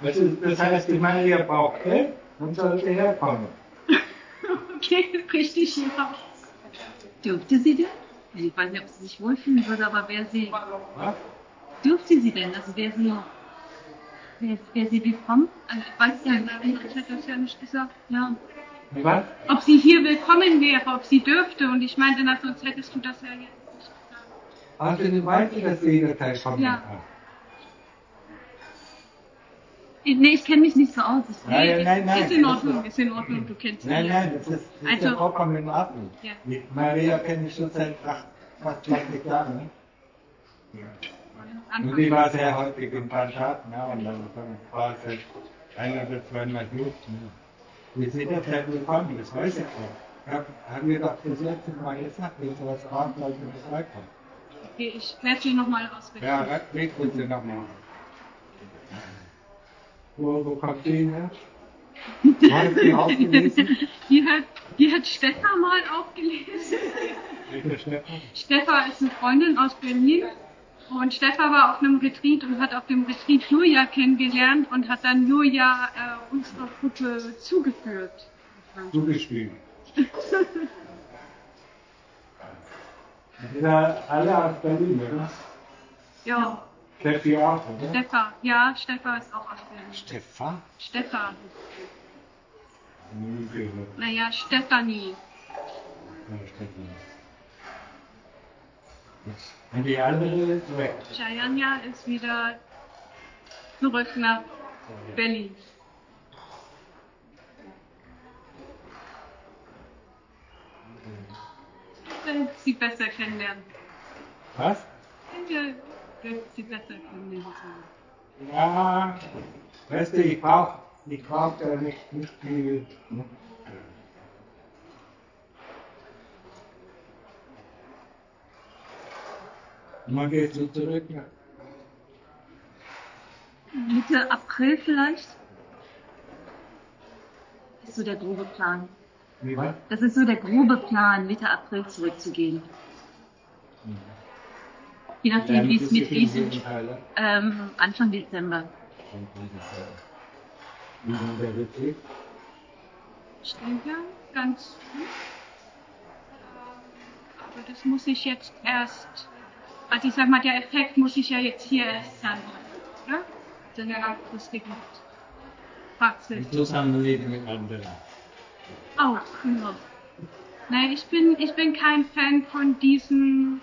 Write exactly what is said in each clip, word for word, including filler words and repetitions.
Also, das heißt, die Maria braucht Geld und sollte herkommen. Okay, richtig, ja. Dürfte sie denn? Ich weiß nicht, ob sie sich wohlfühlen würde, aber wäre sie. Was? Dürfte sie denn? Also wäre sie. Wäre wär sie willkommen? Also ich weiß ja nicht, ich hätte das ja nicht gesagt. Ja. Was? Ob sie hier willkommen wäre, ob sie dürfte. Und ich meinte, na, sonst hättest du das ja jetzt nicht gesagt. Außerdem weiß ich, dass sie jederzeit kommen Ja. kann. Ich, nee, ich kenne mich nicht so aus. Ich, Nein, nee, nein, ist, nein, ist in das Ordnung, ist- ist in Ordnung, du kennst Nein, mich. nein, das ist, das ist ja Also- vollkommen in Ordnung. Ja. Die Maria kenne ich schon seit ach, fast zwanzig Jahren. Ne? Und die war sehr häufig im Panschat, ne? Und dann war es ein oder zweimal gut. Ne? Wir sind ja sehr willkommen, das weiß ich auch. Hab, haben wir doch das letzte Mal gesagt, wenn sowas braucht, sollte man vorbeikommen. Okay, ich werde sie nochmal auswählen. Ja, red bitte nochmal. Wo, wo kommt die her? Wo hast du die aufgelesen? Die hat, die hat Steffa mal aufgelesen. Welcher Stefan? Steffa ist eine Freundin aus Berlin. Und Steffa war auf einem Retreat und hat auf dem Retreat Julia kennengelernt und hat dann Julia äh, unserer Gruppe zugeführt. Zugespielt. Ja, alle aus Berlin, oder? Ja, Steffi auch, oder? Steffa. Ja, Steffa ist auch aus Berlin. Stefan? Steffa. Nie gehört. Naja, Stefanie. Ja, Stefan. Und die andere ist weg. Chayanya ist wieder zurück nach Berlin. Will sie besser kennenlernen. Was? Ich denke, will sie besser kennenlernen. Ja, weißt du, ich brauch, ich brauch da nicht, nicht viel. Ne? Und wann gehst du zurück? Ne? Mitte April vielleicht? Das ist so der grobe Plan. Wie was? Das ist so der grobe Plan, Mitte April zurückzugehen. Je nachdem, wie es mit diesem ähm, Anfang Dezember. Wie war der Retreat? Ich denke, ganz gut. Aber das muss ich jetzt erst, also ich sag mal, der Effekt muss ich ja jetzt hier erst zeigen, oder? In der langfristigen Praxis. Im Zusammenleben mit anderen. Auch, genau. Nein, ich bin, ich bin kein Fan von diesem,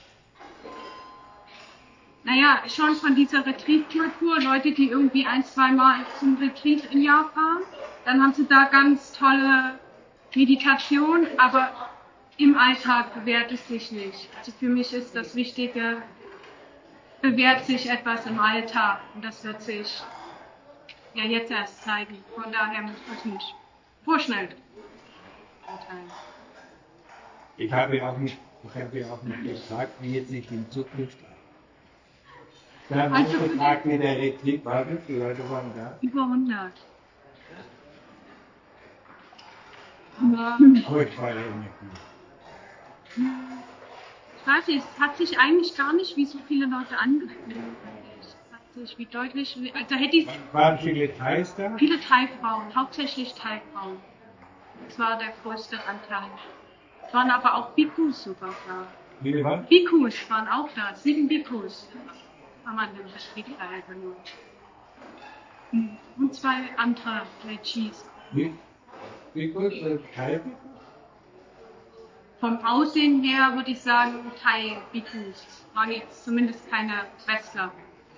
naja, schon von dieser Retreat-Kultur. Leute, die irgendwie ein, zwei Mal zum Retreat im Jahr fahren, dann haben sie da ganz tolle Meditation, aber im Alltag bewährt es sich nicht. Also für mich ist das Wichtige, bewährt sich etwas im Alltag und das wird sich ja jetzt erst zeigen. Von daher muss ich nicht vorschnell urteilen. Ich habe ja auch nicht, ich habe ja auch nicht gefragt, wie es sich in Zukunft. Ich habe Also- auch gefragt, wie der Retreat war. Wie viele Leute waren da? Über hundert. Ja. Oh, ich war ja nicht. Ich weiß nicht, es hat sich eigentlich gar nicht wie so viele Leute angefühlt. Es hat sich wie deutlich, also hätte ich Waren viele Thais da? viele Thai-Frauen, hauptsächlich Thai-Frauen. Das war der größte Anteil. Es waren aber auch Bhikkhus sogar da. Viele was? Bhikkhus waren auch da, sieben Bhikkhus haben an dem Retreat teilgenommen. Hm. Und zwei andere Lechis. Wie? Wie gut? Äh, Thai? Vom Aussehen her würde ich sagen Thai-Bhikkhus. Waren jetzt zumindest keine Westler.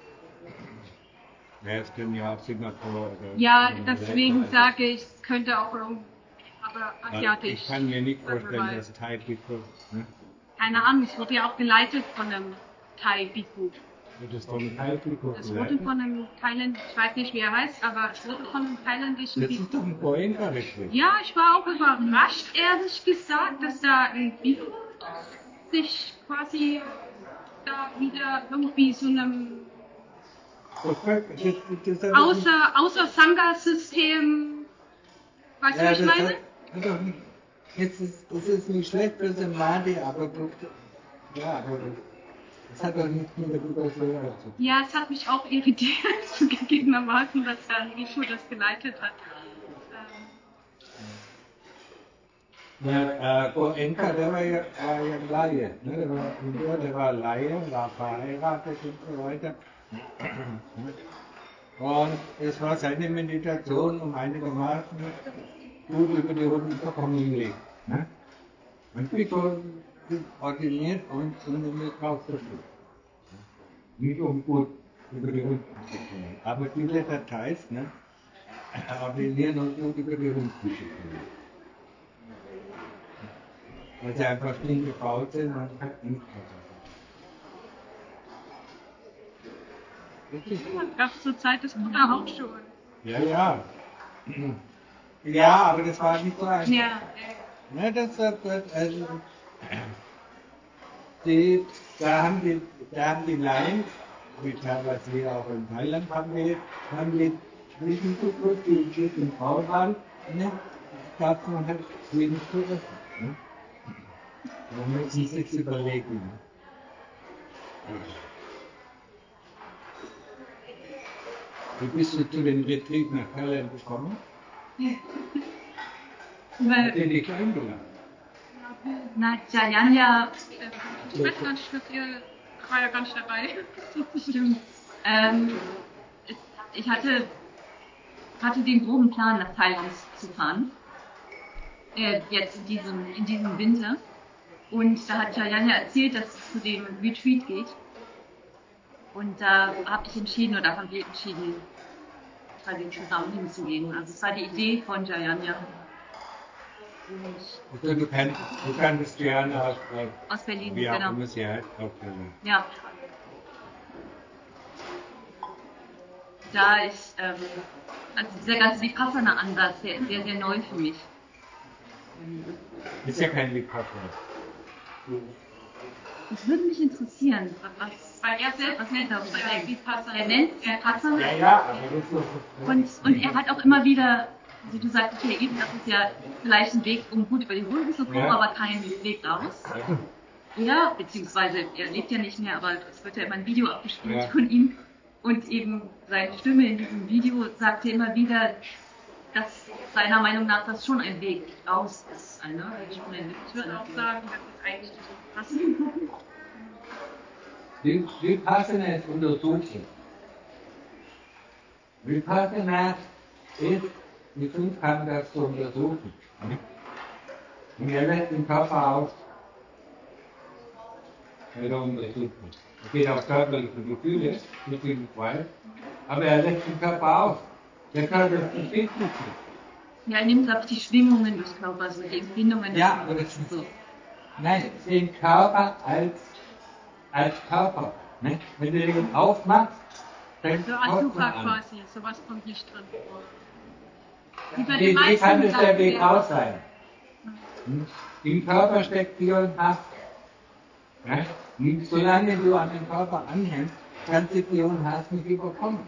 Ja, es können ja auch Singapur oder. Ja, oder deswegen Malaysia- sage ich, es könnte auch irgendwie, aber Weil asiatisch. Ich kann mir nicht Sagen wir vorstellen, mal. dass Thai Bhikkhu, ne? Keine Ahnung, es wurde ja auch geleitet von einem Thai-Bhikkhu. Wird das von Thai Bhikkhu Es wurde geleitet? von einem Thailand, ich weiß nicht wie er heißt, aber es wurde von einem thailändischen Das Bhikkhu. ist doch ein Goenka-Retreat. Ja, ich war auch überrascht, ehrlich gesagt, dass da ein Bhikkhu sich quasi da wieder irgendwie so einem außer, außer Sangha-System, weißt du, Ja, was ich das meine? hat, hat doch nicht, jetzt ist, das ist nicht schlecht für Samadhi, aber gut, ja, aber Das hat doch nichts mit der Vipassana zu tun. Ja, es hat mich auch irritiert, zugegebenermaßen, dass Herr Rico das geleitet hat. Ja, äh, Goenka, der war ja, war ja Laie, ne? Der war Inder, der war Laie, war verheiratet und so weiter. Und es war seine Meditation, um einigermaßen gut über die Runden zu kommen legt. Ne? Und Pico ordiniert uns, um damit rauszuführen. Nicht um gut über die Runden zu kommen. Aber viele Details, ne, ordinieren uns gut über die Runden zu kommen. Weil sie einfach nicht gebaut sind und halt nicht Das gab es zur Zeit des Buddha auch schon. Ja, ja. Ja, aber das war nicht so einfach. Ja. Ne, das wird, also, die, da haben die, da haben die Laien, wie teilweise wir auch in Thailand haben wir, haben die diesen Zufluss, die in Frau waren, ne, gab es noch halt wenig zu essen. Ne? Man muss sich das überlegen. Ne? Wie bist du zu dem Retreat nach Thailand gekommen? Weil, Hat ihr dich eingeladen? na, Jayanya, ich weiß gar nicht, was ihr, ich war ja gar nicht dabei. Stimmt. Ähm, es, ich hatte, hatte den groben Plan, nach Thailand zu fahren. Äh, jetzt in diesem, in diesem Winter. Und da hat Jayanya erzählt, dass es zu dem Retreat geht. Und da habe ich entschieden, oder haben wir entschieden, quasi zusammen hinzugehen. Also es war die Idee von Jayanya. Und Also du, kannst, du kannst gerne aus, aus Berlin, wie auch genau. immer sie heißt, aus Berlin. Ja. Da ich, ähm, also dieser ganze Vipassana-Ansatz, der ist sehr, sehr neu für mich. Ist ja kein Vipassana. Es würde mich interessieren, was, weil er selbst, was nennt er darüber? Der Vipassana, er nennt es Vipassana. Ja, ja, aber das ist so. Und, und er hat auch immer wieder, also du sagst, okay, eben, das ist ja vielleicht ein Weg, um gut über die Runden zu kommen, Ja. aber kein Weg raus. Ja, beziehungsweise er lebt ja nicht mehr, aber es wird ja immer ein Video abgespielt Ja. von ihm. Und eben seine Stimme in diesem Video sagt ja immer wieder, dass seiner Meinung nach das schon ein Weg raus ist. Eine, schon ein Ich würde auch sagen, das ist eigentlich das Vi- Vipassana ist Untersuchung. Vipassana ist, die fünf Khandhas zu untersuchen. Und er lässt den Körper aus. Er untersucht. Es geht auf körperliche Gefühle, nicht wie weiß, aber er lässt den Körper aus. Der Körper ist nicht gut. Ja, er nimmt glaube ich die Schwingungen des Körpers und die Empfindungen des Ja, Körpers. aber das ist so. Nein, den Körper als, als Körper. Ne? Wenn du den aufmachst, fängt So der Asuka Kopf an. quasi, sowas kommt nicht drin vor. Wie bei Wie, den wie meisten kann das der Sachen, Weg der- raus sein? Hm? Im Körper steckt Vier und Hass. Ne? Und solange du an den Körper anhängst, kannst du Vier und Hass nicht überkommen.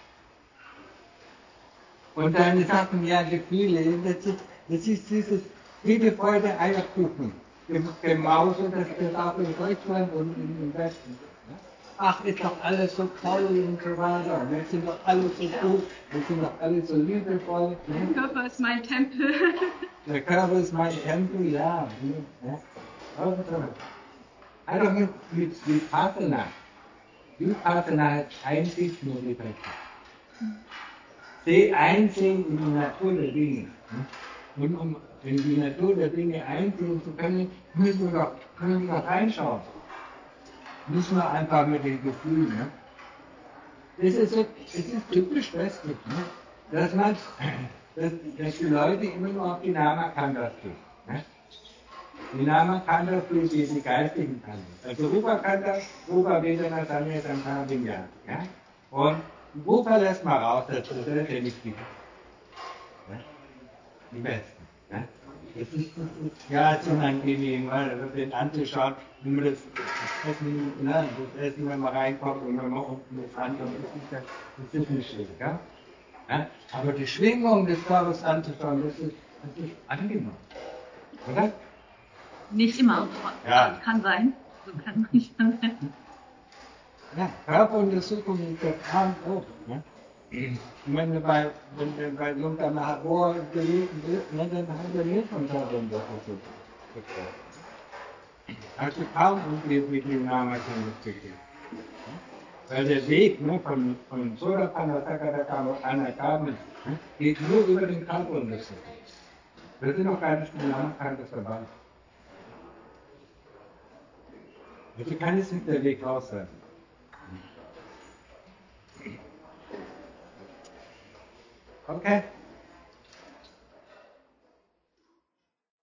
Und deine Sachen, ja, Gefühle, das ist, das ist dieses Friede, Freude, Eierkuchen. Gemause, das geht auch in Deutschland und im Westen. Ach, ist doch alles so toll und so weiter. Wir sind doch alle so gut, wir sind doch alle so liebevoll. Der Ne? Körper ist mein Tempel. Der Körper ist mein Tempel, ja. Ne? Also, also mit, mit Vipassana. Vipassana ist einzig nur die Welt. Seh einsehen in die Natur der Dinge. Und um in die Natur der Dinge einsehen zu können, müssen wir doch, müssen wir doch reinschauen. Müssen wir einfach mit den Gefühlen. Ne? Das ist, so, das ist typisch westlich, ne? dass, man, dass, dass die Leute immer nur auf die Nama-Khandhas gehen. Ne? Die Nama-Khandhas sind die, die geistigen Khandhas. Also Rupa-Khandhas, Rupa, Vedana, Sanya, Sankara, Vinyana. Ja? Und Rupa lässt mal raus, das ist ja nicht die. Ja? Die Besten. Ja? Das ist, das ist, ja, es ist unangenehm, weil den anzuschauen, wenn man das, das Essen, ne, das Essen, wenn man reinkommt und wenn man unten das andere, das ist, das ist nicht schön, ja? Ja? Aber die Schwingung des Körpers anzuschauen, das ist, das ist angenehm, oder? Nicht immer. Ja. Kann sein. So kann man nicht sein. Ja, Körperuntersuchung ist das A und O. Ne? Und wenn du bei, wenn du bei so einem Labor gewesen bist, ne, dann haben wir nicht von Körperuntersuchung bekommen. Also kaum irgendwie die Nahrungsmittel zu geben. Weil der Weg ne, von, von Sodapanasakadakam an der Kabel ne, geht nur über den Körperuntersuchung. Wir sind noch gar nicht in Namenskante dabei. Also kann es nicht der Weg raus sein. Okay.